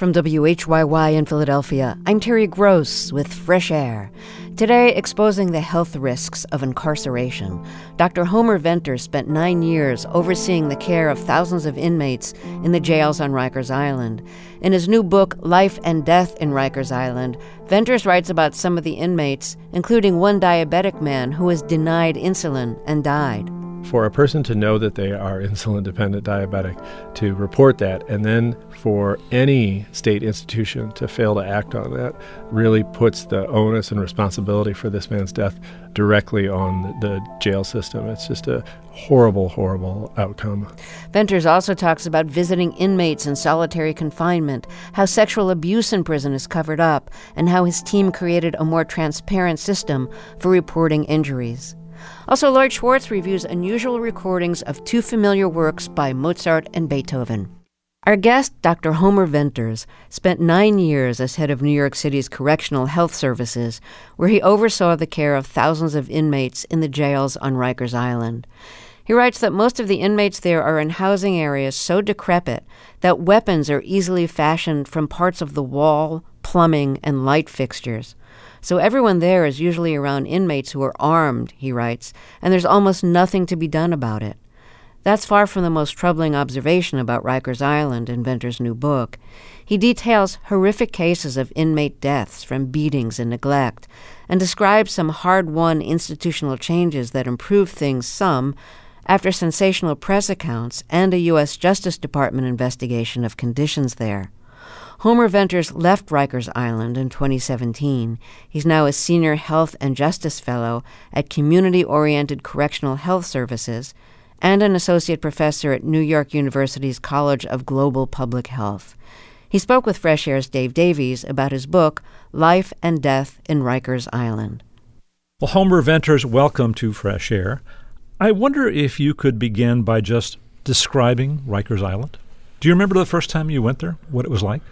From WHYY in Philadelphia, I'm Terry Gross with Fresh Air. Today, exposing the health risks of incarceration. Dr. Homer Venters spent 9 years overseeing the care of thousands of inmates in the jails on Rikers Island. In his new book, Life and Death in Rikers Island, Venters writes about some of the inmates, including one diabetic man who was denied insulin and died. For a person to know that they are insulin-dependent diabetic, to report that, and then for any state institution to fail to act on that really puts the onus and responsibility for this man's death directly on the jail system. It's just a horrible, horrible outcome. Venters also talks about visiting inmates in solitary confinement, how sexual abuse in prison is covered up, and how his team created a more transparent system for reporting injuries. Also, Lloyd Schwartz reviews unusual recordings of two familiar works by Mozart and Beethoven. Our guest, Dr. Homer Venters, spent 9 years as head of New York City's Correctional Health Services, where he oversaw the care of thousands of inmates in the jails on Rikers Island. He writes that most of the inmates there are in housing areas so decrepit that weapons are easily fashioned from parts of the wall, plumbing, and light fixtures. So everyone there is usually around inmates who are armed, he writes, and there's almost nothing to be done about it. That's far from the most troubling observation about Rikers Island in Venters' new book. He details horrific cases of inmate deaths from beatings and neglect, and describes some hard-won institutional changes that improved things some after sensational press accounts and a U.S. Justice Department investigation of conditions there. Homer Venters left Rikers Island in 2017. He's now a senior health and justice fellow at Community-Oriented Correctional Health Services and an associate professor at New York University's College of Global Public Health. He spoke with Fresh Air's Dave Davies about his book, Life and Death in Rikers Island. Well, Homer Venters, welcome to Fresh Air. I wonder if you could begin by just describing Rikers Island. Do you remember the first time you went there, what it was like?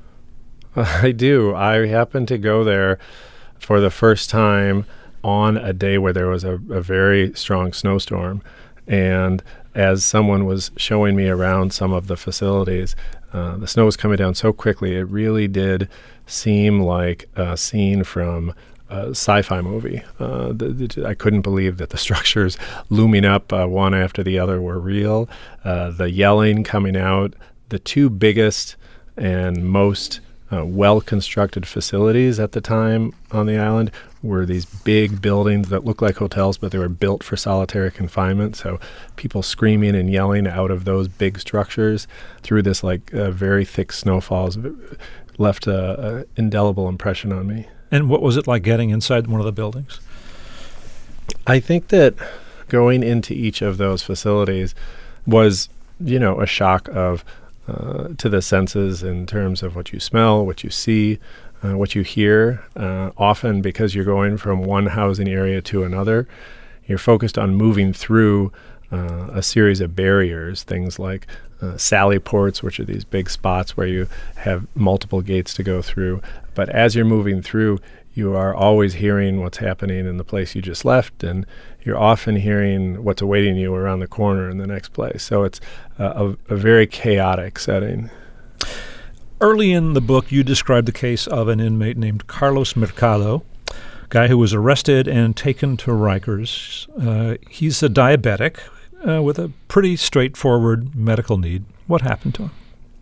I do. I happened to go there for the first time on a day where there was a very strong snowstorm. And as someone was showing me around some of the facilities, the snow was coming down so quickly, it really did seem like a scene from a sci-fi movie. I couldn't believe that the structures looming up one after the other were real. The yelling coming out, the two biggest and most well-constructed facilities at the time on the island were these big buildings that looked like hotels, but they were built for solitary confinement. So people screaming and yelling out of those big structures through this very thick snowfalls left an indelible impression on me. And what was it like getting inside one of the buildings? I think that going into each of those facilities was, a shock to the senses in terms of what you smell, what you see, what you hear. Often because you're going from one housing area to another, you're focused on moving through a series of barriers, things like sally ports, which are these big spots where you have multiple gates to go through. But as you're moving through, you are always hearing what's happening in the place you just left, and you're often hearing what's awaiting you around the corner in the next place. So it's a very chaotic setting. Early in the book, you described the case of an inmate named Carlos Mercado, a guy who was arrested and taken to Rikers. He's a diabetic with a pretty straightforward medical need. What happened to him?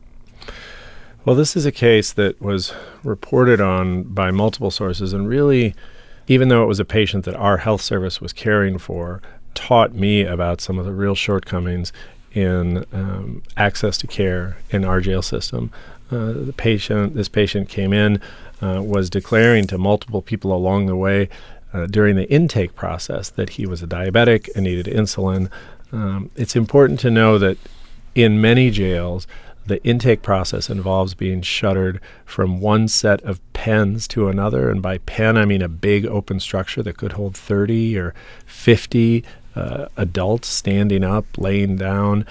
Well, this is a case that was reported on by multiple sources, and really, even though it was a patient that our health service was caring for, taught me about some of the real shortcomings in access to care in our jail system. This patient came in, was declaring to multiple people along the way during the intake process that he was a diabetic and needed insulin. It's important to know that in many jails, the intake process involves being shuttered from one set of pens to another. And by pen, I mean a big open structure that could hold 30 or 50 adults standing up, laying down,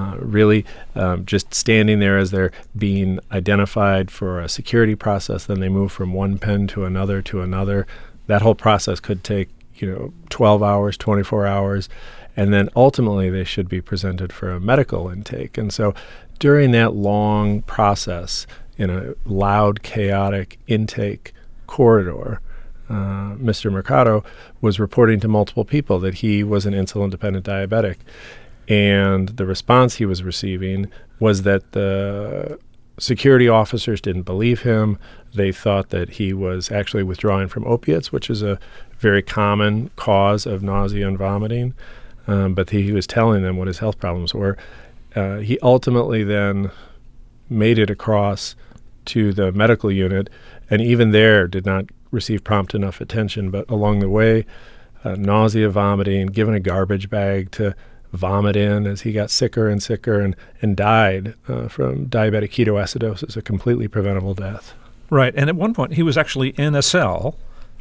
just standing there as they're being identified for a security process. Then they move from one pen to another to another. That whole process could take, 12 hours, 24 hours. And then ultimately they should be presented for a medical intake. And so during that long process, in a loud, chaotic intake corridor. Mr. Mercado was reporting to multiple people that he was an insulin-dependent diabetic. And the response he was receiving was that the security officers didn't believe him. They thought that he was actually withdrawing from opiates, which is a very common cause of nausea and vomiting. But he was telling them what his health problems were. He ultimately then made it across to the medical unit, and even there did not receive prompt enough attention. But along the way, nausea, vomiting, given a garbage bag to vomit in as he got sicker and sicker, and died from diabetic ketoacidosis, a completely preventable death. Right, and at one point he was actually in a cell,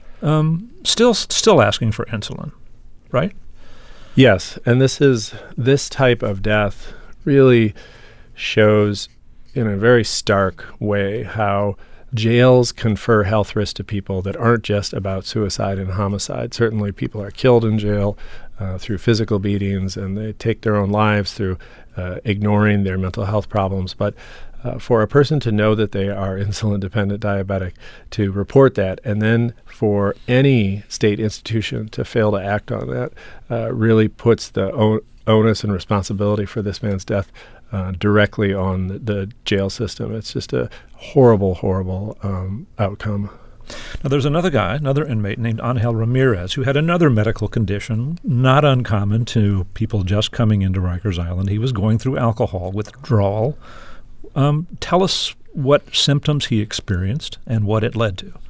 still asking for insulin, right? Yes, and this type of death really shows in a very stark way how jails confer health risks to people that aren't just about suicide and homicide. Certainly people are killed in jail through physical beatings, and they take their own lives through ignoring their mental health problems. But for a person to know that they are insulin-dependent diabetic, to report that, and then for any state institution to fail to act on that really puts the onus and responsibility for this man's death directly on the jail system. It's just a horrible, horrible outcome. Now, there's another inmate named Angel Ramirez, who had another medical condition, not uncommon to people just coming into Rikers Island. He was going through alcohol withdrawal. Tell us what symptoms he experienced and what it led to.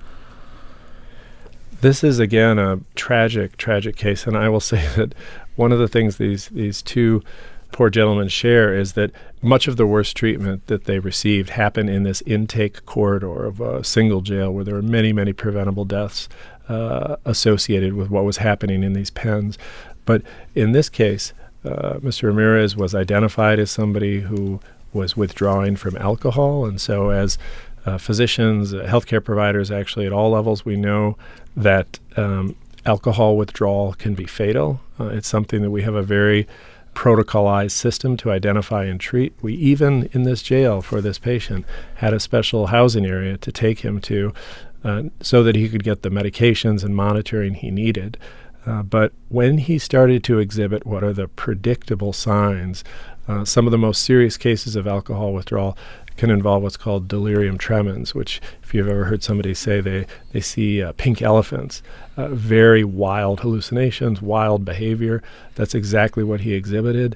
This is, again, a tragic, tragic case, and I will say that one of the things these two poor gentlemen share is that much of the worst treatment that they received happened in this intake corridor of a single jail where there were many, many preventable deaths associated with what was happening in these pens. But in this case, Mr. Ramirez was identified as somebody who was withdrawing from alcohol, and so as physicians, healthcare providers, actually at all levels, we know that alcohol withdrawal can be fatal. It's something that we have a very protocolized system to identify and treat. We even, in this jail for this patient, had a special housing area to take him to so that he could get the medications and monitoring he needed. But when he started to exhibit what are the predictable signs, some of the most serious cases of alcohol withdrawal can involve what's called delirium tremens, which, if you've ever heard somebody say they see pink elephants, very wild hallucinations, wild behavior. That's exactly what he exhibited.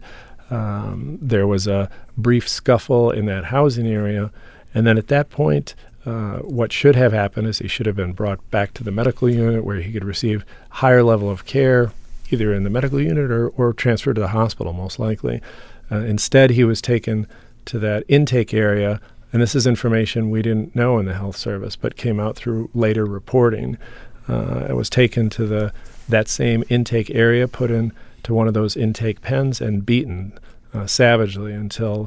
There was a brief scuffle in that housing area, and then at that point, what should have happened is he should have been brought back to the medical unit where he could receive higher level of care, either in the medical unit or transferred to the hospital, most likely. Instead, he was taken to that intake area, and this is information we didn't know in the health service, but came out through later reporting. It was taken to that same intake area, put into one of those intake pens, and beaten savagely until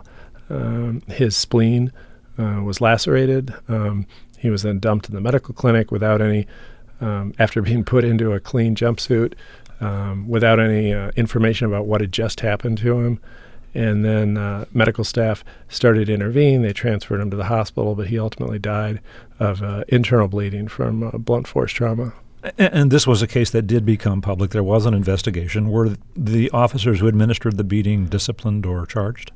his spleen was lacerated. He was then dumped in the medical clinic without any, after being put into a clean jumpsuit, without any information about what had just happened to him. And then medical staff started to intervene. They transferred him to the hospital, but he ultimately died of internal bleeding from blunt force trauma. And this was a case that did become public. There was an investigation. Were the officers who administered the beating disciplined or charged?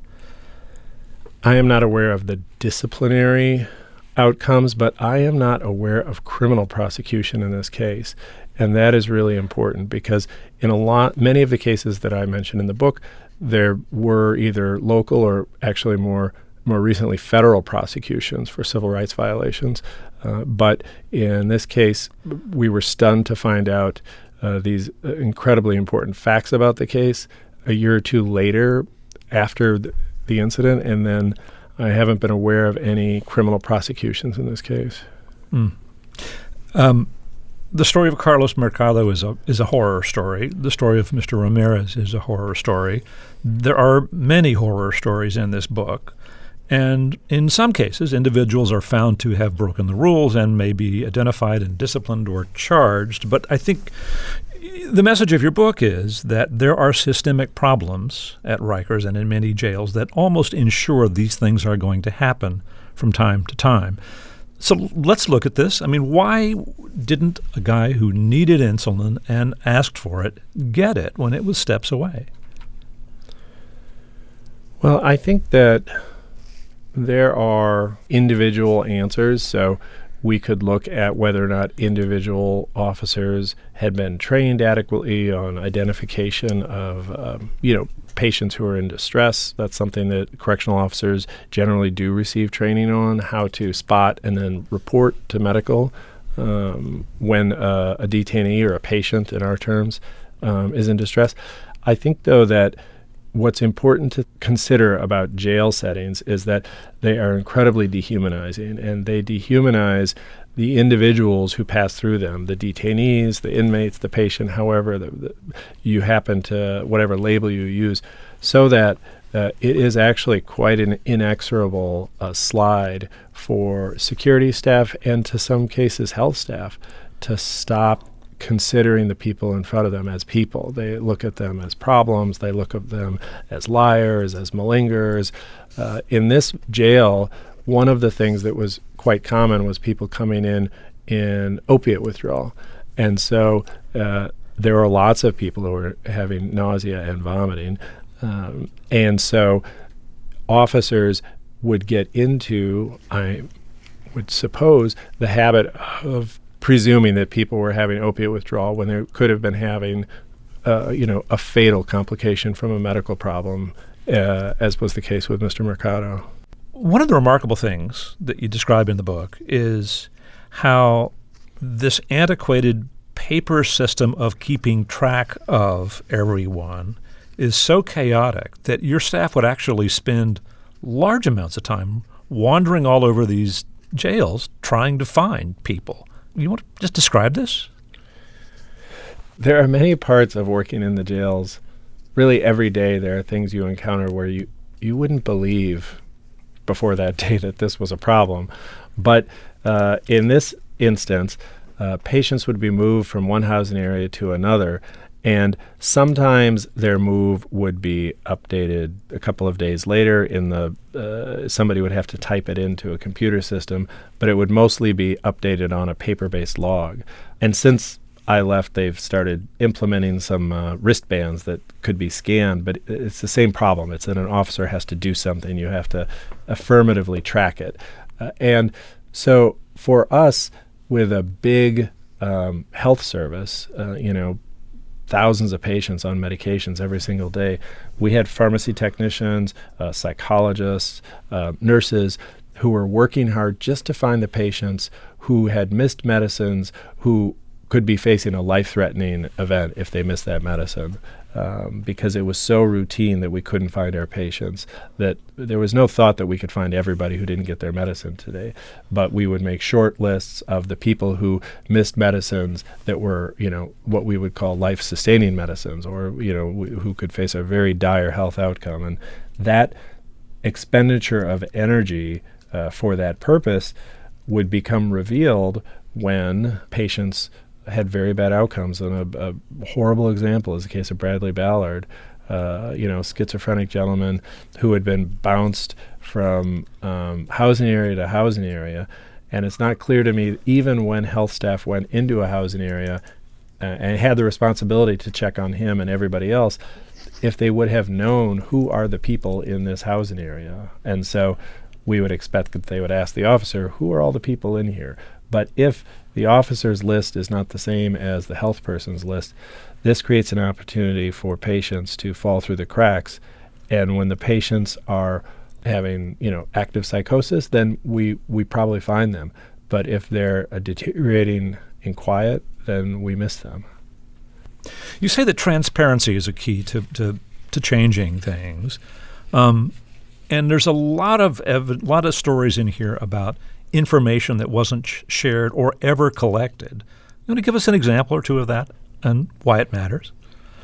I am not aware of the disciplinary outcomes, but I am not aware of criminal prosecution in this case. And that is really important because in many of the cases that I mentioned in the book, there were either local or actually more recently federal prosecutions for civil rights violations. But in this case, we were stunned to find out these incredibly important facts about the case a year or two later after the incident, and then I haven't been aware of any criminal prosecutions in this case. The story of Carlos Mercado is a horror story. The story of Mr. Ramirez is a horror story. There are many horror stories in this book. And in some cases, individuals are found to have broken the rules and may be identified and disciplined or charged. But I think the message of your book is that there are systemic problems at Rikers and in many jails that almost ensure these things are going to happen from time to time. So let's look at this. I mean, why didn't a guy who needed insulin and asked for it get it when it was steps away? Well, I think that there are individual answers. So we could look at whether or not individual officers had been trained adequately on identification of, patients who are in distress. That's something that correctional officers generally do receive training on, how to spot and then report to medical when a detainee or a patient, in our terms, is in distress. I think, though, that what's important to consider about jail settings is that they are incredibly dehumanizing, and they dehumanize the individuals who pass through them, the detainees, the inmates, the patient, however you happen to, whatever label you use, so that it is actually quite an inexorable slide for security staff and, to some cases, health staff to stop considering the people in front of them as people. They look at them as problems. They look at them as liars, as malingers. In this jail, one of the things that was quite common was people coming in opiate withdrawal. And so there were lots of people who were having nausea and vomiting. And so officers would get into, I would suppose, the habit of presuming that people were having opiate withdrawal when they could have been having, a fatal complication from a medical problem, as was the case with Mr. Mercado. One of the remarkable things that you describe in the book is how this antiquated paper system of keeping track of everyone is so chaotic that your staff would actually spend large amounts of time wandering all over these jails trying to find people. You want to just describe this? There are many parts of working in the jails. Really, every day there are things you encounter where you wouldn't believe before that day that this was a problem. But in this instance, patients would be moved from one housing area to another, and sometimes their move would be updated a couple of days later. Somebody would have to type it into a computer system, but it would mostly be updated on a paper-based log. And since I left, they've started implementing some wristbands that could be scanned, but it's the same problem. It's that an officer has to do something. You have to affirmatively track it. And so for us, with a big health service, thousands of patients on medications every single day, we had pharmacy technicians, psychologists, nurses who were working hard just to find the patients who had missed medicines, who could be facing a life-threatening event if they missed that medicine, because it was so routine that we couldn't find our patients, that there was no thought that we could find everybody who didn't get their medicine today. But we would make short lists of the people who missed medicines that were, what we would call life-sustaining medicines, or, who could face a very dire health outcome. And that expenditure of energy for that purpose would become revealed when patients had very bad outcomes. And a horrible example is the case of Bradley Ballard, schizophrenic gentleman who had been bounced from housing area to housing area. And it's not clear to me, even when health staff went into a housing area and had the responsibility to check on him and everybody else, if they would have known who are the people in this housing area. And so we would expect that they would ask the officer, who are all the people in here? But if the officer's list is not the same as the health person's list, this creates an opportunity for patients to fall through the cracks. And when the patients are having, active psychosis, then we probably find them. But if they're deteriorating in quiet, then we miss them. You say that transparency is a key to changing things. And there's a lot of stories in here about information that wasn't shared or ever collected. You want to give us an example or two of that and why it matters?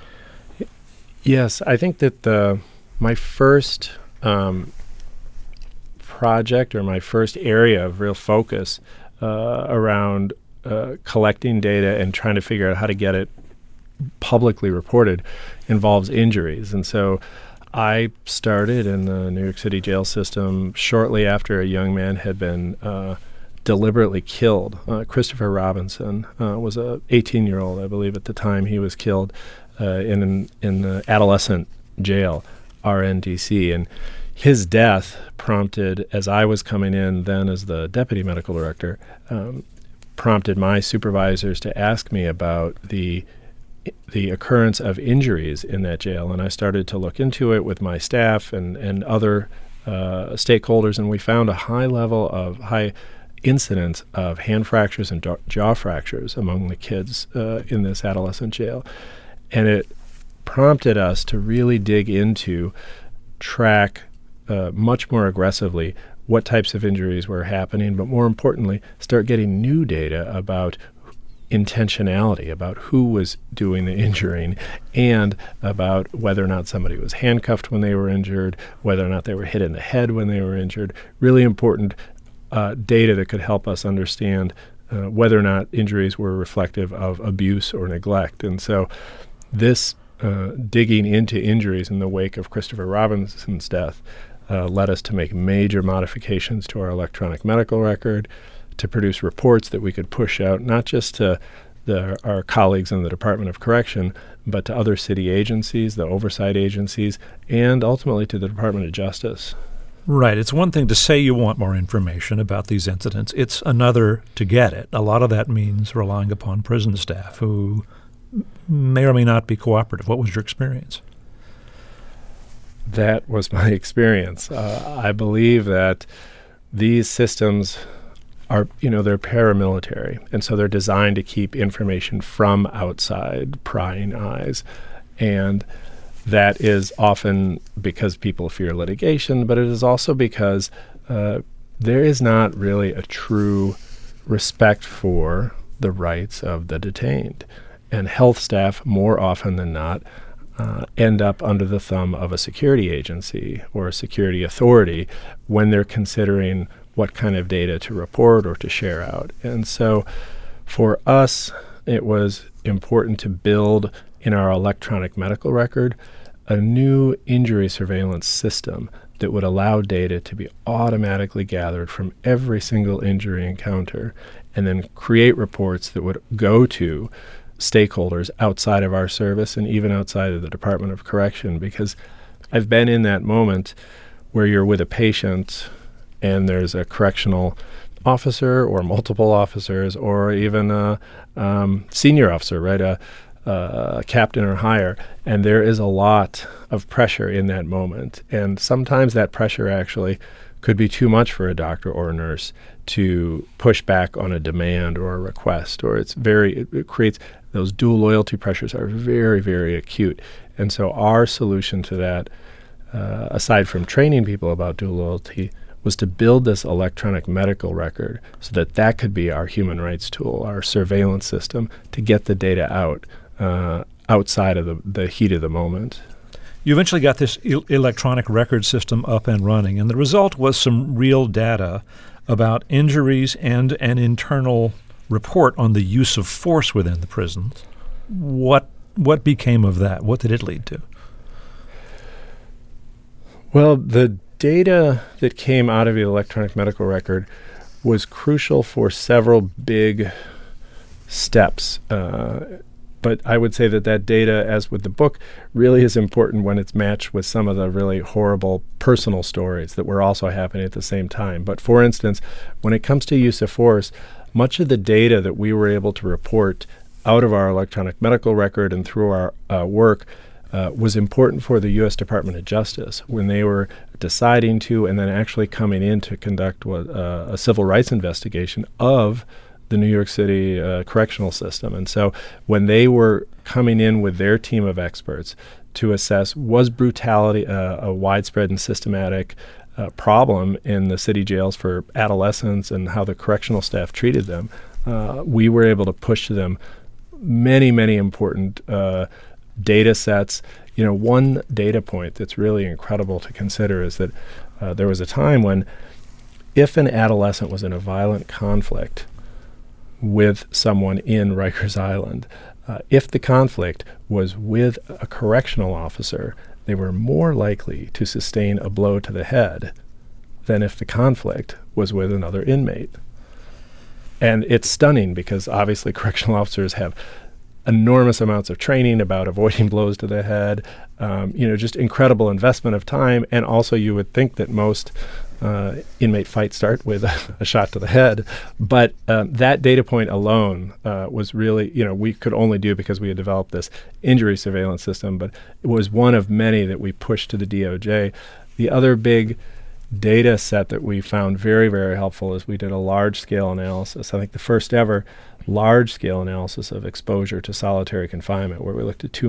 Yes, I think that my first project, or my first area of real focus around collecting data and trying to figure out how to get it publicly reported, involves injuries. And so I started in the New York City jail system shortly after a young man had been deliberately killed. Christopher Robinson was a 18-year-old, I believe, at the time he was killed in the adolescent jail, RNDC. And his death prompted, as I was coming in then as the deputy medical director, prompted my supervisors to ask me about the occurrence of injuries in that jail. And I started to look into it with my staff and other stakeholders, and we found a high incidence of hand fractures and jaw fractures among the kids in this adolescent jail. And it prompted us to really dig into, track much more aggressively what types of injuries were happening, but more importantly, start getting new data about intentionality, about who was doing the injuring, and about whether or not somebody was handcuffed when they were injured, whether or not they were hit in the head when they were injured. Really important data that could help us understand whether or not injuries were reflective of abuse or neglect. And so this digging into injuries in the wake of Christopher Robinson's death led us to make major modifications to our electronic medical record, to produce reports that we could push out not just to our colleagues in the Department of Correction, but to other city agencies, the oversight agencies, and ultimately to the Department of Justice. Right. It's one thing to say you want more information about these incidents. It's another to get it. A lot of that means relying upon prison staff who may or may not be cooperative. What was your experience? That was my experience. I believe that these systems are, they're paramilitary, and so they're designed to keep information from outside prying eyes. And that is often because people fear litigation, but it is also because there is not really a true respect for the rights of the detained. And health staff, more often than not, end up under the thumb of a security agency or a security authority when they're considering what kind of data to report or to share out. And so for us, it was important to build in our electronic medical record a new injury surveillance system that would allow data to be automatically gathered from every single injury encounter and then create reports that would go to stakeholders outside of our service and even outside of the Department of Correction, because I've been in that moment where you're with a patient and there's a correctional officer or multiple officers or even a senior officer, right, a captain or higher, and there is a lot of pressure in that moment. And sometimes that pressure actually could be too much for a doctor or a nurse to push back on a demand or a request, or it creates those dual loyalty pressures are very, very acute. And so our solution to that, aside from training people about dual loyalty, was to build this electronic medical record so that could be our human rights tool, our surveillance system to get the data out outside of the heat of the moment. You eventually got this electronic record system up and running, and the result was some real data about injuries and an internal report on the use of force within the prisons. What became of that? What did it lead to? Well, the data that came out of the electronic medical record was crucial for several big steps. But I would say that data, as with the book, really is important when it's matched with some of the really horrible personal stories that were also happening at the same time. But for instance, when it comes to use of force, much of the data that we were able to report out of our electronic medical record and through our work was important for the U.S. Department of Justice when they were deciding to and then actually coming in to conduct a civil rights investigation of the New York City correctional system. And so when they were coming in with their team of experts to assess, was brutality a widespread and systematic problem in the city jails for adolescents and how the correctional staff treated them, we were able to push to them many, many important data sets. One data point that's really incredible to consider is that there was a time when if an adolescent was in a violent conflict with someone in Rikers Island, if the conflict was with a correctional officer, they were more likely to sustain a blow to the head than if the conflict was with another inmate. And it's stunning because obviously correctional officers have enormous amounts of training about avoiding blows to the head, just incredible investment of time. And also you would think that most inmate fights start with a shot to the head. But that data point alone was really, we could only do because we had developed this injury surveillance system, but it was one of many that we pushed to the DOJ. The other big data set that we found very, very helpful is we did a large-scale analysis. I think the first ever large-scale analysis of exposure to solitary confinement, where we looked at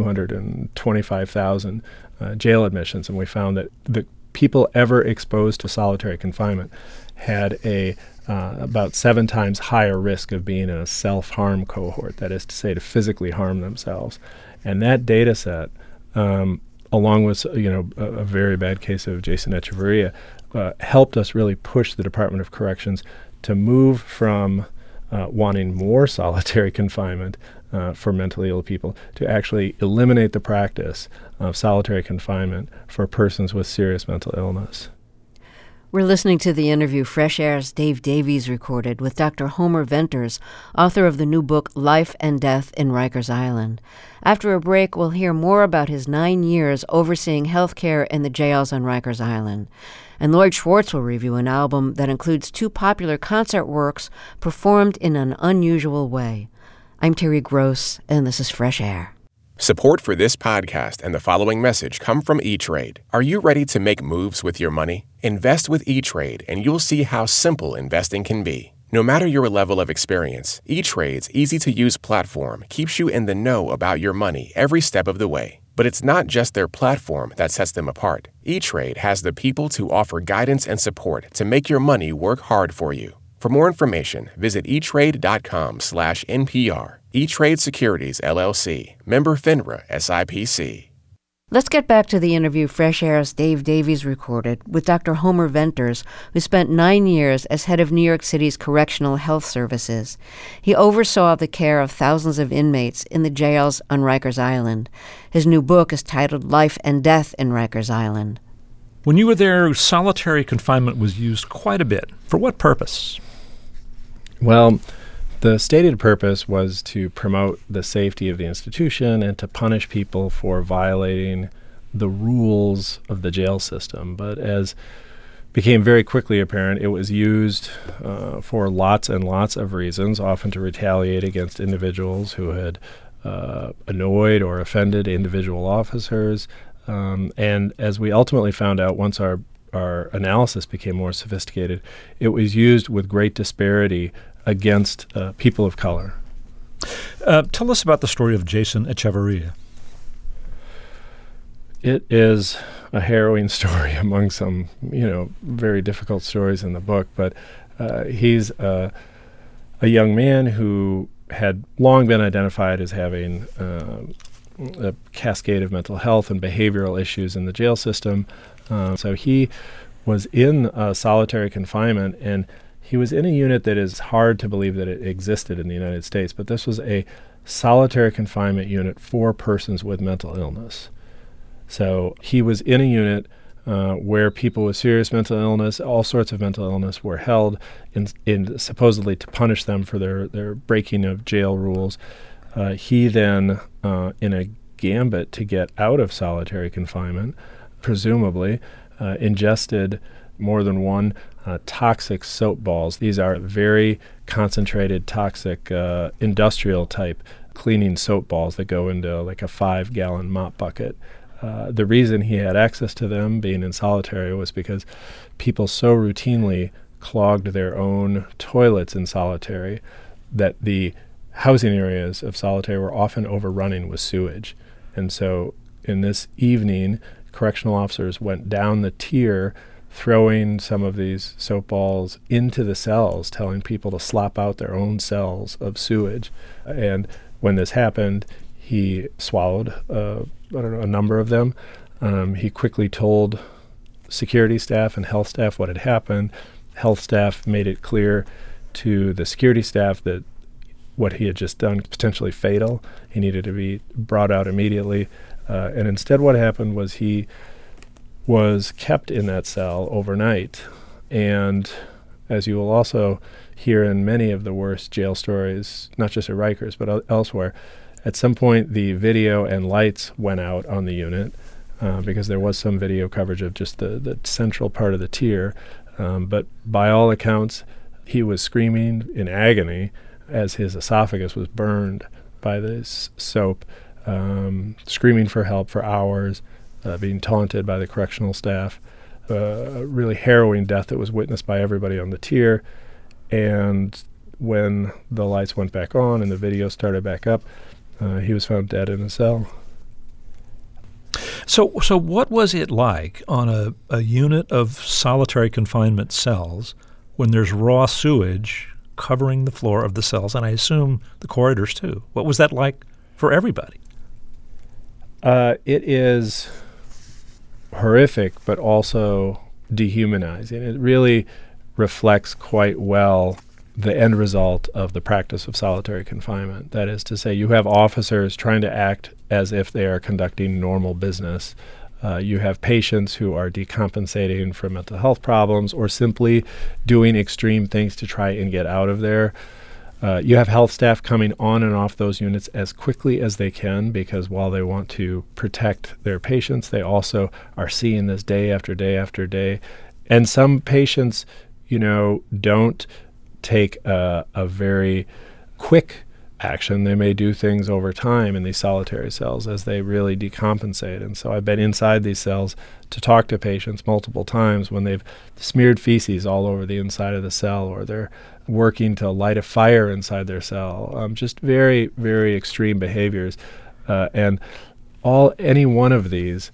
225,000 jail admissions, and we found that the people ever exposed to solitary confinement had about 7 times higher risk of being in a self-harm cohort, that is to say, to physically harm themselves. And that data set, along with a very bad case of Jason Echeverria, helped us really push the Department of Corrections to move from wanting more solitary confinement for mentally ill people to actually eliminate the practice of solitary confinement for persons with serious mental illness. We're listening to the interview Fresh Air's Dave Davies recorded with Dr. Homer Venters, author of the new book Life and Death in Rikers Island. After a break, we'll hear more about his 9 years overseeing health care in the jails on Rikers Island. And Lloyd Schwartz will review an album that includes 2 popular concert works performed in an unusual way. I'm Terry Gross, and this is Fresh Air. Support for this podcast and the following message come from E-Trade. Are you ready to make moves with your money? Invest with E-Trade, and you'll see how simple investing can be. No matter your level of experience, E-Trade's easy-to-use platform keeps you in the know about your money every step of the way. But it's not just their platform that sets them apart. E-Trade has the people to offer guidance and support to make your money work hard for you. For more information, visit etrade.com/NPR. E-Trade Securities, LLC. Member FINRA, SIPC. Let's get back to the interview Fresh Air's Dave Davies recorded with Dr. Homer Venters, who spent 9 years as head of New York City's Correctional Health Services. He oversaw the care of thousands of inmates in the jails on Rikers Island. His new book is titled Life and Death in Rikers Island. When you were there, solitary confinement was used quite a bit. For what purpose? Well, the stated purpose was to promote the safety of the institution and to punish people for violating the rules of the jail system. But as became very quickly apparent, it was used for lots and lots of reasons, often to retaliate against individuals who had annoyed or offended individual officers. And as we ultimately found out, once our analysis became more sophisticated, it was used with great disparity against people of color. Tell us about the story of Jason Echeverria. It is a harrowing story among some, very difficult stories in the book, but he's a young man who had long been identified as having a cascade of mental health and behavioral issues in the jail system. So he was in solitary confinement, and he was in a unit that is hard to believe that it existed in the United States, but this was a solitary confinement unit for persons with mental illness. So he was in a unit where people with serious mental illness, all sorts of mental illness, were held in supposedly to punish them for their breaking of jail rules. He then, in a gambit to get out of solitary confinement, presumably ingested more than one toxic soap balls. These are very concentrated, toxic, industrial-type cleaning soap balls that go into like a 5-gallon mop bucket. The reason he had access to them, being in solitary, was because people so routinely clogged their own toilets in solitary that the housing areas of solitary were often overrunning with sewage. And so in this evening, correctional officers went down the tier, throwing some of these soap balls into the cells, telling people to slop out their own cells of sewage. And when this happened, he swallowed a number of them. He quickly told security staff and health staff what had happened. Health staff made it clear to the security staff that what he had just done was potentially fatal. He needed to be brought out immediately. And instead what happened was he was kept in that cell overnight. And as you will also hear in many of the worst jail stories, not just at Rikers, but elsewhere, at some point the video and lights went out on the unit because there was some video coverage of just the central part of the tier. But by all accounts, he was screaming in agony as his esophagus was burned by this soap, screaming for help for hours, being taunted by the correctional staff. A really harrowing death that was witnessed by everybody on the tier. And when the lights went back on and the video started back up, he was found dead in a cell. So what was it like on a unit of solitary confinement cells when there's raw sewage covering the floor of the cells, and I assume the corridors too? What was that like for everybody? It is horrific, but also dehumanizing. It really reflects quite well the end result of the practice of solitary confinement. That is to say, you have officers trying to act as if they are conducting normal business. You have patients who are decompensating from mental health problems or simply doing extreme things to try and get out of there. You have health staff coming on and off those units as quickly as they can, because while they want to protect their patients, they also are seeing this day after day after day. And some patients, don't take a very quick action. They may do things over time in these solitary cells as they really decompensate. And so I've been inside these cells to talk to patients multiple times when they've smeared feces all over the inside of the cell, or they're working to light a fire inside their cell. Just very, very extreme behaviors. And any one of these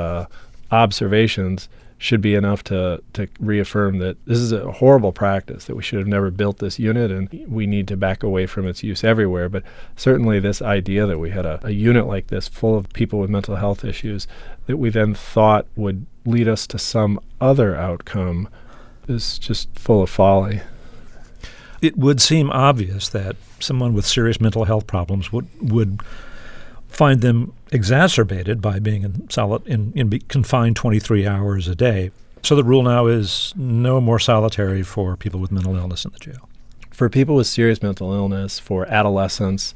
observations should be enough to reaffirm that this is a horrible practice, that we should have never built this unit and we need to back away from its use everywhere. But certainly this idea that we had a unit like this full of people with mental health issues that we then thought would lead us to some other outcome is just full of folly. It would seem obvious that someone with serious mental health problems would find them exacerbated by being confined 23 hours a day. So the rule now is no more solitary for people with mental illness in the jail. For people with serious mental illness, for adolescents,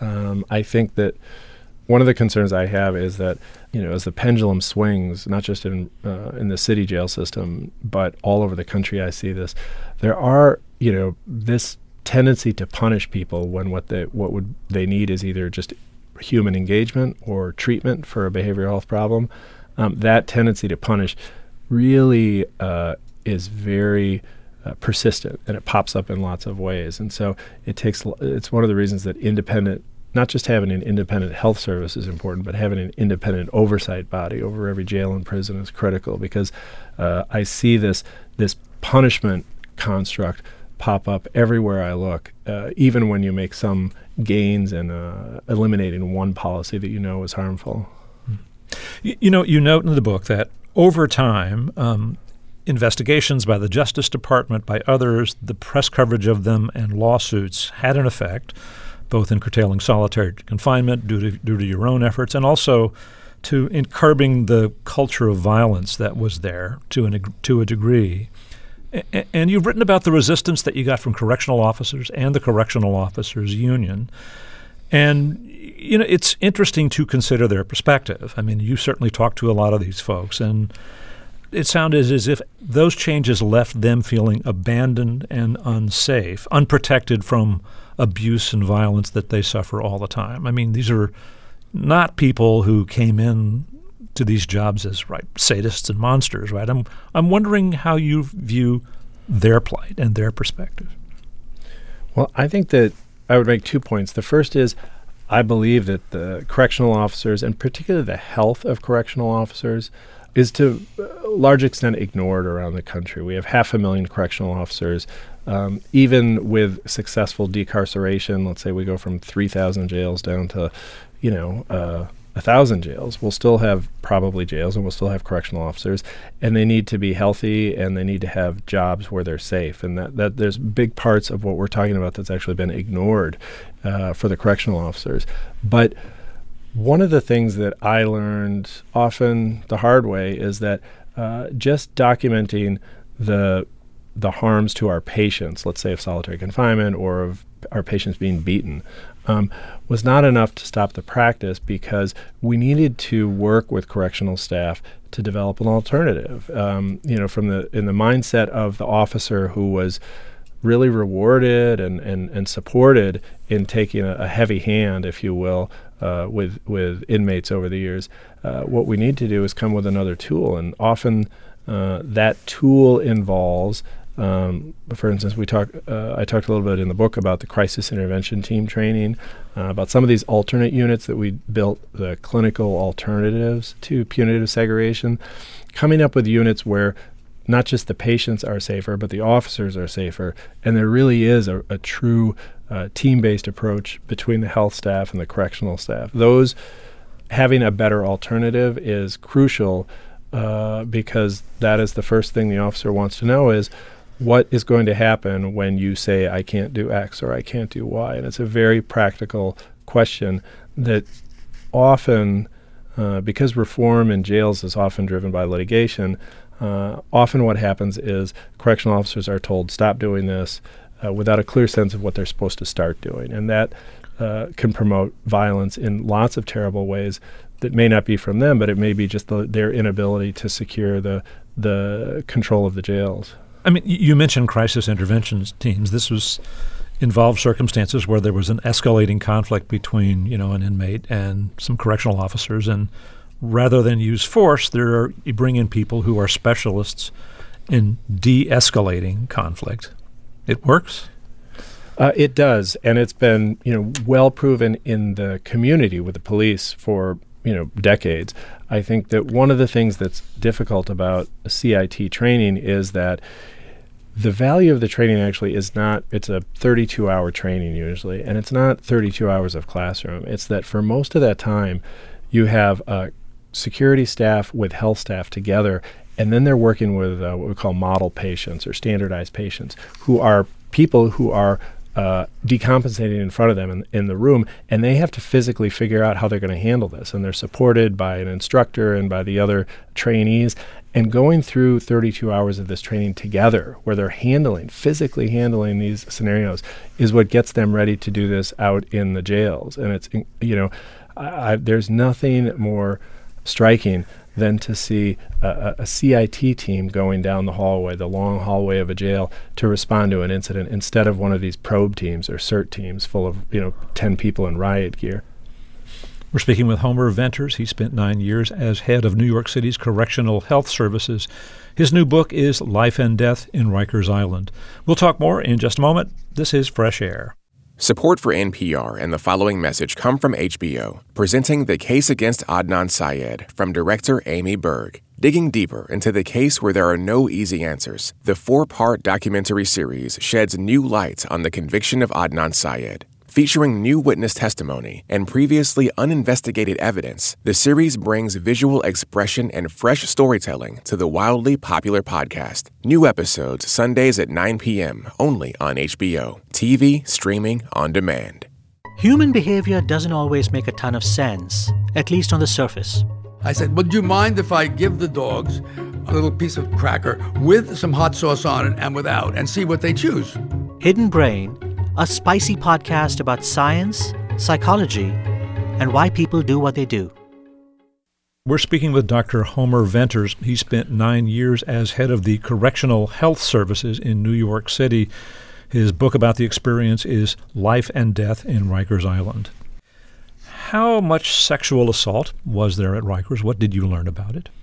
I think that one of the concerns I have is that, as the pendulum swings, not just in the city jail system, but all over the country, I see this. There are, this tendency to punish people when what they need is either just human engagement or treatment for a behavioral health problem. That tendency to punish really is very persistent, and it pops up in lots of ways. And so it's one of the reasons that not just having an independent health service is important, but having an independent oversight body over every jail and prison is critical, because I see this punishment construct pop up everywhere I look, even when you make some gains in eliminating one policy that is harmful. You note in the book that over time, investigations by the Justice Department, by others, the press coverage of them, and lawsuits had an effect, both in curtailing solitary confinement due to your own efforts, and also in curbing the culture of violence that was there to a degree. And you've written about the resistance that you got from correctional officers and the Correctional Officers Union. And, it's interesting to consider their perspective. I mean, you certainly talked to a lot of these folks, and it sounded as if those changes left them feeling abandoned and unsafe, unprotected from abuse and violence that they suffer all the time. I mean, these are not people who came in to these jobs as sadists and monsters, right? I'm wondering how you view their plight and their perspective. Well, I think that I would make 2 points. The first is I believe that the correctional officers, and particularly the health of correctional officers, is to a large extent ignored around the country. We have 500,000 correctional officers. Even with successful decarceration, let's say we go from 3,000 jails down to, 1,000 jails. We'll still have probably jails, and we'll still have correctional officers, and they need to be healthy, and they need to have jobs where they're safe. And that there's big parts of what we're talking about that's actually been ignored for the correctional officers. But One of the things that I learned often the hard way is that just documenting the harms to our patients, let's say of solitary confinement or of our patients being beaten, was not enough to stop the practice, because we needed to work with correctional staff to develop an alternative. In the mindset of the officer who was really rewarded and supported in taking a heavy hand, if you will, with inmates over the years. What we need to do is come with another tool, and often that tool involves, for instance, I talked a little bit in the book about the crisis intervention team training, about some of these alternate units that we built, the clinical alternatives to punitive segregation, coming up with units where not just the patients are safer, but the officers are safer. And there really is a true team-based approach between the health staff and the correctional staff. Those having a better alternative is crucial, because that is the first thing the officer wants to know is, what is going to happen when you say I can't do X or I can't do Y? And it's a very practical question that often, because reform in jails is often driven by litigation, often what happens is correctional officers are told, stop doing this, without a clear sense of what they're supposed to start doing. And that can promote violence in lots of terrible ways that may not be from them, but it may be just their inability to secure the control of the jails. I mean, you mentioned crisis intervention teams. This involved circumstances where there was an escalating conflict between, an inmate and some correctional officers, and rather than use force, you bring in people who are specialists in de-escalating conflict. It works? It does, and it's been, well proven in the community with the police for, decades. I think that one of the things that's difficult about CIT training is that the value of the training actually is not, it's a 32-hour training usually, and it's not 32 hours of classroom. It's that for most of that time, you have security staff with health staff together, and then they're working with what we call model patients or standardized patients, who are people who are decompensating in front of them in the room, and they have to physically figure out how they're going to handle this. And they're supported by an instructor and by the other trainees. And going through 32 hours of this training together, where they're physically handling these scenarios, is what gets them ready to do this out in the jails. And it's, there's nothing more striking than to see a CIT team going down the hallway, the long hallway of a jail, to respond to an incident, instead of one of these probe teams or CERT teams full of 10 people in riot gear. We're speaking with Homer Venters. He spent 9 years as head of New York City's Correctional Health Services. His new book is Life and Death in Rikers Island. We'll talk more in just a moment. This is Fresh Air. Support for NPR and the following message come from HBO, presenting The Case Against Adnan Syed from director Amy Berg. Digging deeper into the case where there are no easy answers, the 4-part documentary series sheds new light on the conviction of Adnan Syed. Featuring new witness testimony and previously uninvestigated evidence, the series brings visual expression and fresh storytelling to the wildly popular podcast. New episodes Sundays at 9 p.m. only on HBO. TV streaming on demand. Human behavior doesn't always make a ton of sense, at least on the surface. I said, would you mind if I give the dogs a little piece of cracker with some hot sauce on it and without, and see what they choose? Hidden Brain, a spicy podcast about science, psychology, and why people do what they do. We're speaking with Dr. Homer Venters. He spent 9 years as head of the Correctional Health Services in New York City. His book about the experience is Life and Death in Rikers Island. How much sexual assault was there at Rikers? What did you learn about it?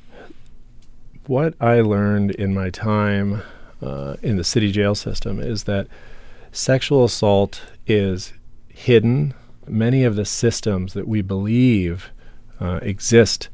What I learned in my time in the city jail system is that sexual assault is hidden. Many of the systems that we believe exist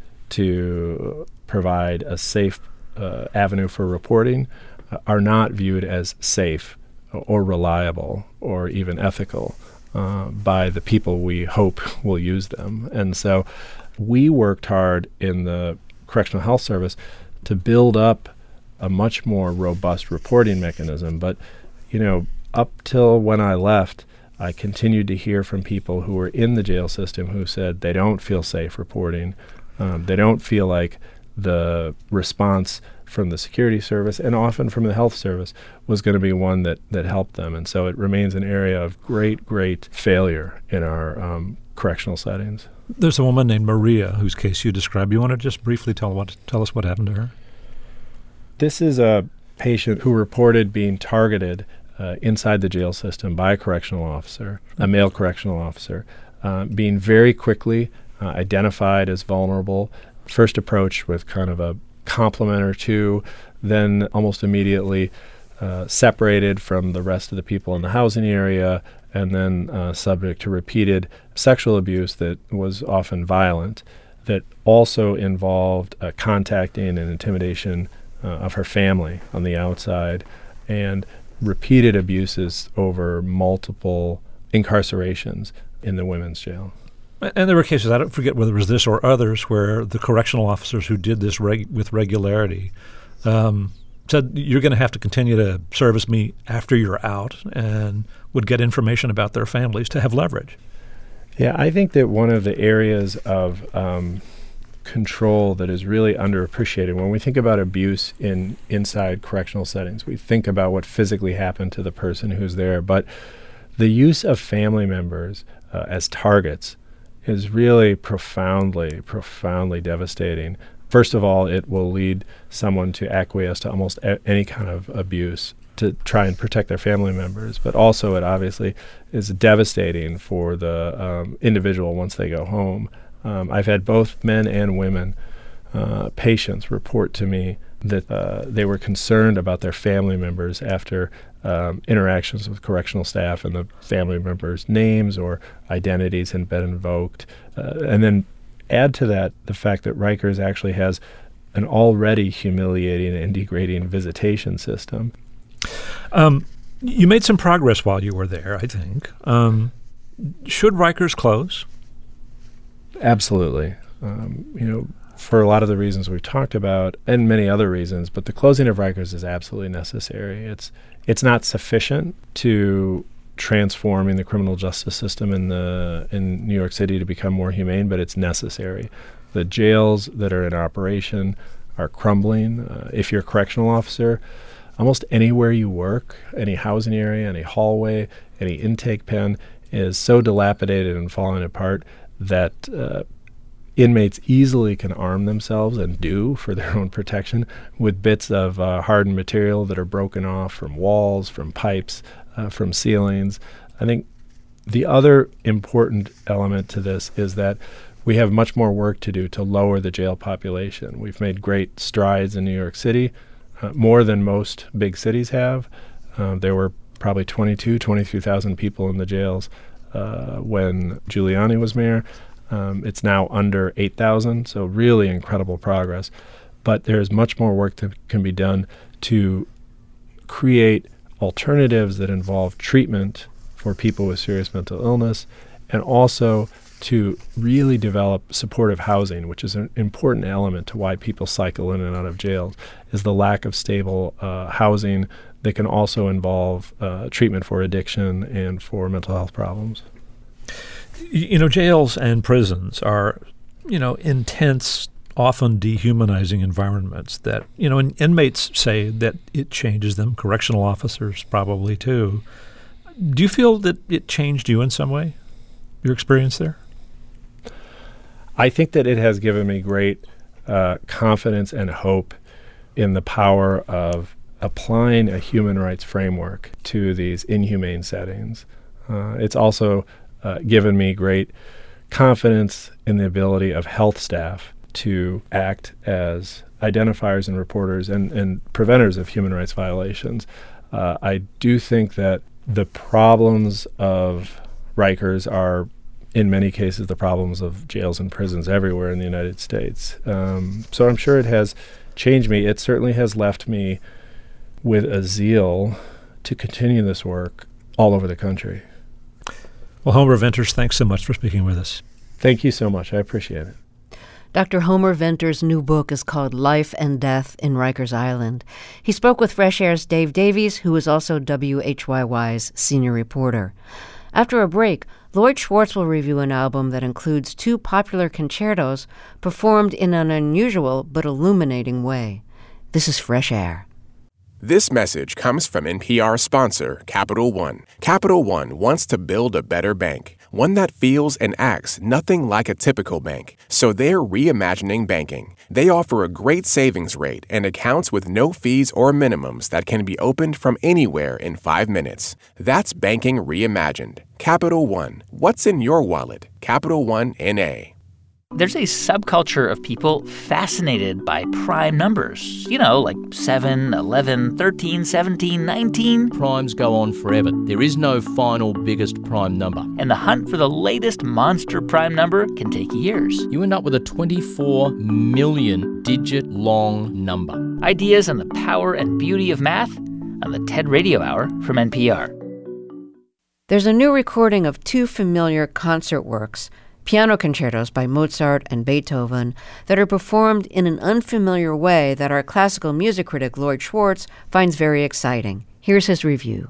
to provide a safe avenue for reporting are not viewed as safe or reliable or even ethical by the people we hope will use them. And so we worked hard in the Correctional Health Service to build up a much more robust reporting mechanism. But, up till when I left, I continued to hear from people who were in the jail system who said they don't feel safe reporting. They don't feel like the response from the security service and often from the health service was going to be one that helped them. And so it remains an area of great failure in our correctional settings. There's a woman named Maria whose case you described. You want to just briefly tell us what happened to her? This is a patient who reported being targeted inside the jail system by a correctional officer, a male correctional officer, being very quickly identified as vulnerable, first approached with kind of a compliment or two, then almost immediately separated from the rest of the people in the housing area, and then subject to repeated sexual abuse that was often violent, that also involved contacting and intimidation of her family on the outside, and repeated abuses over multiple incarcerations in the women's jail. And there were cases, I don't forget whether it was this or others, where the correctional officers who did this with regularity said, you're going to have to continue to service me after you're out, and would get information about their families to have leverage. Yeah, I think that one of the areas of control that is really underappreciated when we think about abuse inside correctional settings, we think about what physically happened to the person who's there, but the use of family members as targets is really profoundly devastating. First of all, it will lead someone to acquiesce to almost any kind of abuse to try and protect their family members, but also it obviously is devastating for the individual once they go home. I've had both men and women patients report to me that they were concerned about their family members after interactions with correctional staff, and the family members' names or identities had been invoked. And then add to that the fact that Rikers actually has an already humiliating and degrading visitation system. You made some progress while you were there, I think. Should Rikers close? Absolutely. For a lot of the reasons we've talked about, and many other reasons, but the closing of Rikers is absolutely necessary. It's not sufficient to transforming the criminal justice system in New York City to become more humane, but it's necessary. The jails that are in operation are crumbling. If you're a correctional officer, almost anywhere you work, any housing area, any hallway, any intake pen is so dilapidated and falling apart that inmates easily can arm themselves, and do for their own protection, with bits of hardened material that are broken off from walls, from pipes, from ceilings. I think the other important element to this is that we have much more work to do to lower the jail population. We've made great strides in New York City, more than most big cities have. There were probably 23,000 people in the jails when Giuliani was mayor. It's now under 8,000, so really incredible progress. But there's much more work that can be done to create alternatives that involve treatment for people with serious mental illness, and also to really develop supportive housing, which is an important element to why people cycle in and out of jails, is the lack of stable housing that can also involve treatment for addiction and for mental health problems. Jails and prisons are, intense, often dehumanizing environments that, and inmates say that it changes them, correctional officers probably too. Do you feel that it changed you in some way, your experience there? I think that it has given me great confidence and hope in the power of applying a human rights framework to these inhumane settings. It's also given me great confidence in the ability of health staff to act as identifiers and reporters and preventers of human rights violations. I do think that the problems of Rikers are, in many cases, the problems of jails and prisons everywhere in the United States. So I'm sure it has changed me. It certainly has left me with a zeal to continue this work all over the country. Well, Homer Venters, thanks so much for speaking with us. Thank you so much. I appreciate it. Dr. Homer Venters' new book is called Life and Death in Rikers Island. He spoke with Fresh Air's Dave Davies, who is also WHYY's senior reporter. After a break, Lloyd Schwartz will review an album that includes 2 popular concertos performed in an unusual but illuminating way. This is Fresh Air. This message comes from NPR sponsor, Capital One. Capital One wants to build a better bank, one that feels and acts nothing like a typical bank. So they're reimagining banking. They offer a great savings rate and accounts with no fees or minimums that can be opened from anywhere in 5 minutes. That's banking reimagined. Capital One. What's in your wallet? Capital One N.A. There's a subculture of people fascinated by prime numbers. You know, like 7, 11, 13, 17, 19. Primes go on forever. There is no final biggest prime number. And the hunt for the latest monster prime number can take years. You end up with a 24 million digit long number. Ideas on the power and beauty of math on the TED Radio Hour from NPR. There's a new recording of 2 familiar concert works, piano concertos by Mozart and Beethoven, that are performed in an unfamiliar way that our classical music critic Lloyd Schwartz finds very exciting. Here's his review.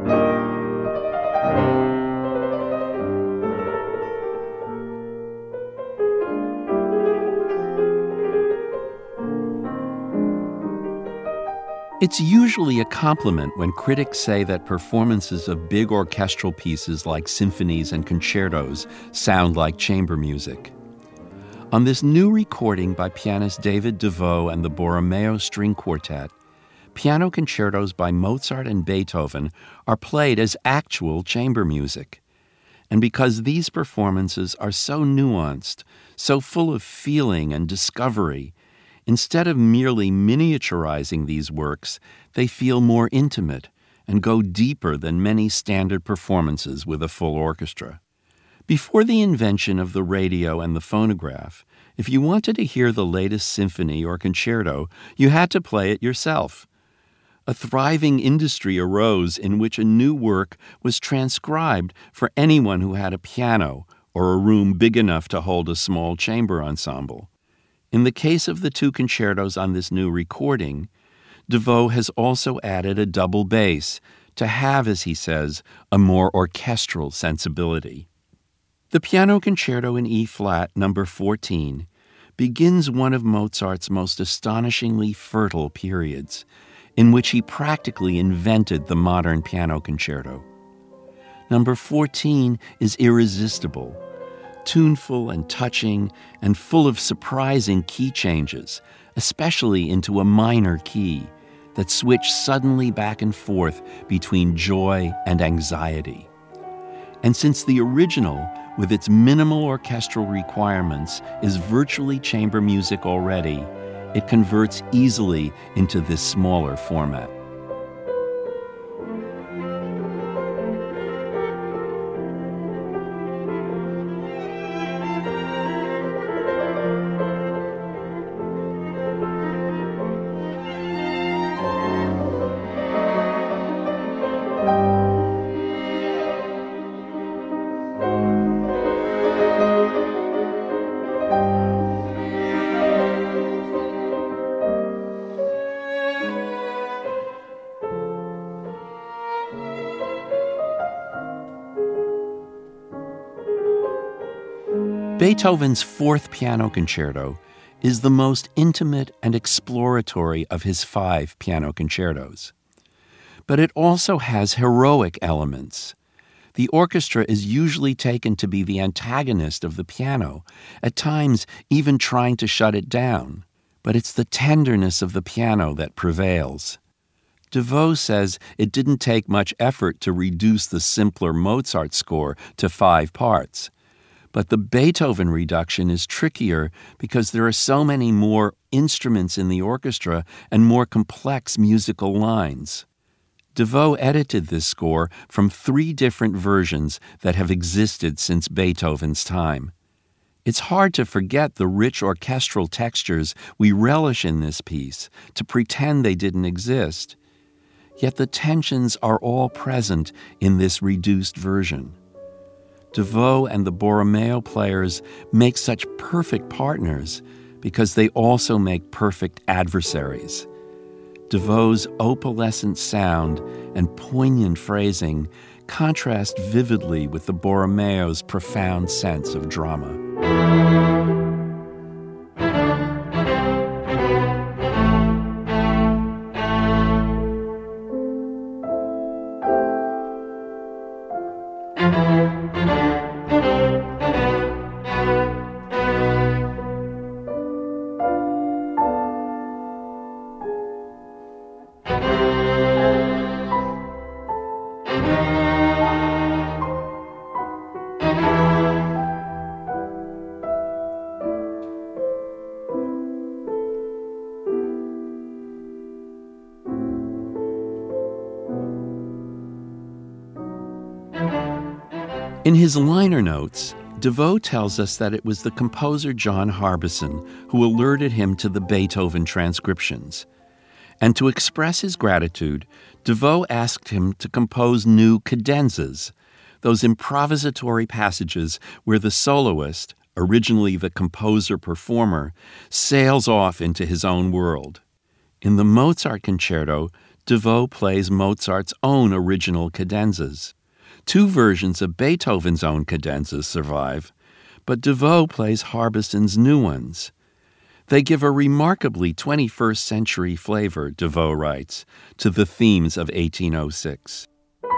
It's usually a compliment when critics say that performances of big orchestral pieces like symphonies and concertos sound like chamber music. On this new recording by pianist David DeVoe and the Borromeo String Quartet, piano concertos by Mozart and Beethoven are played as actual chamber music. And because these performances are so nuanced, so full of feeling and discovery, instead of merely miniaturizing these works, they feel more intimate and go deeper than many standard performances with a full orchestra. Before the invention of the radio and the phonograph, if you wanted to hear the latest symphony or concerto, you had to play it yourself. A thriving industry arose in which a new work was transcribed for anyone who had a piano or a room big enough to hold a small chamber ensemble. In the case of the 2 concertos on this new recording, DeVoe has also added a double bass to have, as he says, a more orchestral sensibility. The piano concerto in E-flat, number 14, begins one of Mozart's most astonishingly fertile periods, in which he practically invented the modern piano concerto. Number 14 is irresistible, tuneful and touching and full of surprising key changes, especially into a minor key that switch suddenly back and forth between joy and anxiety. And since the original, with its minimal orchestral requirements, is virtually chamber music already, it converts easily into this smaller format. Beethoven's 4th piano concerto is the most intimate and exploratory of his 5 piano concertos. But it also has heroic elements. The orchestra is usually taken to be the antagonist of the piano, at times even trying to shut it down. But it's the tenderness of the piano that prevails. DeVoe says it didn't take much effort to reduce the simpler Mozart score to 5 parts. But the Beethoven reduction is trickier because there are so many more instruments in the orchestra and more complex musical lines. DeVoe edited this score from 3 different versions that have existed since Beethoven's time. It's hard to forget the rich orchestral textures we relish in this piece, to pretend they didn't exist. Yet the tensions are all present in this reduced version. DeVoe and the Borromeo players make such perfect partners because they also make perfect adversaries. DeVoe's opalescent sound and poignant phrasing contrast vividly with the Borromeo's profound sense of drama. In his liner notes, DeVoe tells us that it was the composer John Harbison who alerted him to the Beethoven transcriptions. And to express his gratitude, DeVoe asked him to compose new cadenzas, those improvisatory passages where the soloist, originally the composer-performer, sails off into his own world. In the Mozart concerto, DeVoe plays Mozart's own original cadenzas. Two versions of Beethoven's own cadenzas survive, but DeVoe plays Harbison's new ones. They give a remarkably 21st century flavor, DeVoe writes, to the themes of 1806.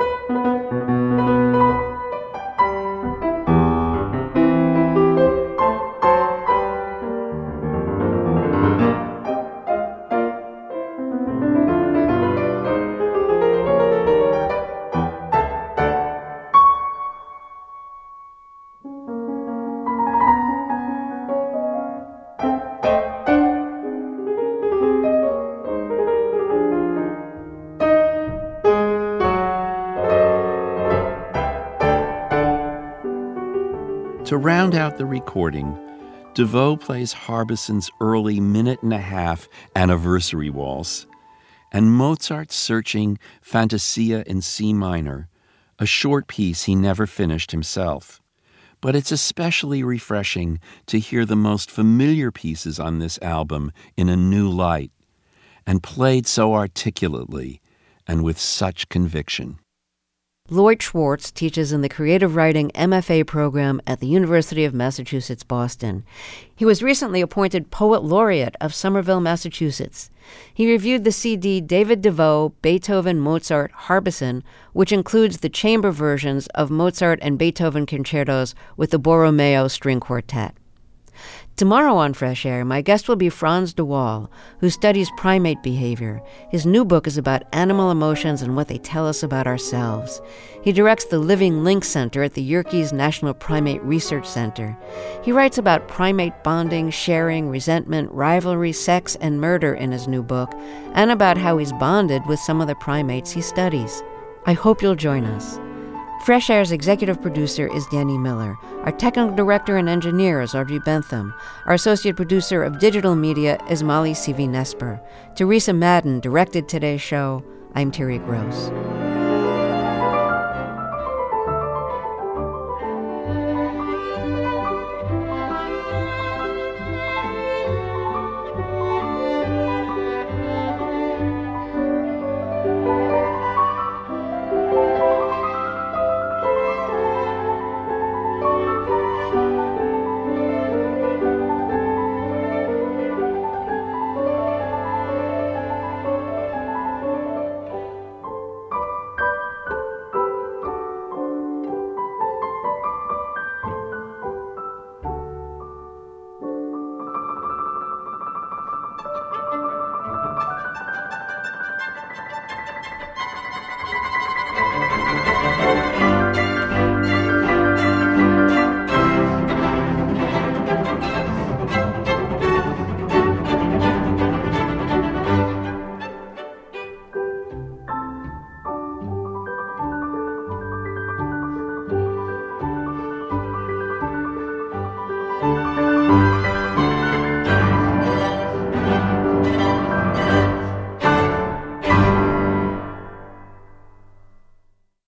To round out the recording, DeVoe plays Harbison's early minute-and-a-half anniversary waltz and Mozart's searching Fantasia in C minor, a short piece he never finished himself. But it's especially refreshing to hear the most familiar pieces on this album in a new light, and played so articulately and with such conviction. Lloyd Schwartz teaches in the Creative Writing MFA program at the University of Massachusetts, Boston. He was recently appointed Poet Laureate of Somerville, Massachusetts. He reviewed the CD David DeVoe, Beethoven, Mozart, Harbison, which includes the chamber versions of Mozart and Beethoven concertos with the Borromeo String Quartet. Tomorrow on Fresh Air, my guest will be Frans de Waal, who studies primate behavior. His new book is about animal emotions and what they tell us about ourselves. He directs the Living Link Center at the Yerkes National Primate Research Center. He writes about primate bonding, sharing, resentment, rivalry, sex, and murder in his new book, and about how he's bonded with some of the primates he studies. I hope you'll join us. Fresh Air's executive producer is Danny Miller. Our technical director and engineer is Audrey Bentham. Our associate producer of digital media is Molly Sivi-Nesper. Teresa Madden directed today's show. I'm Terry Gross.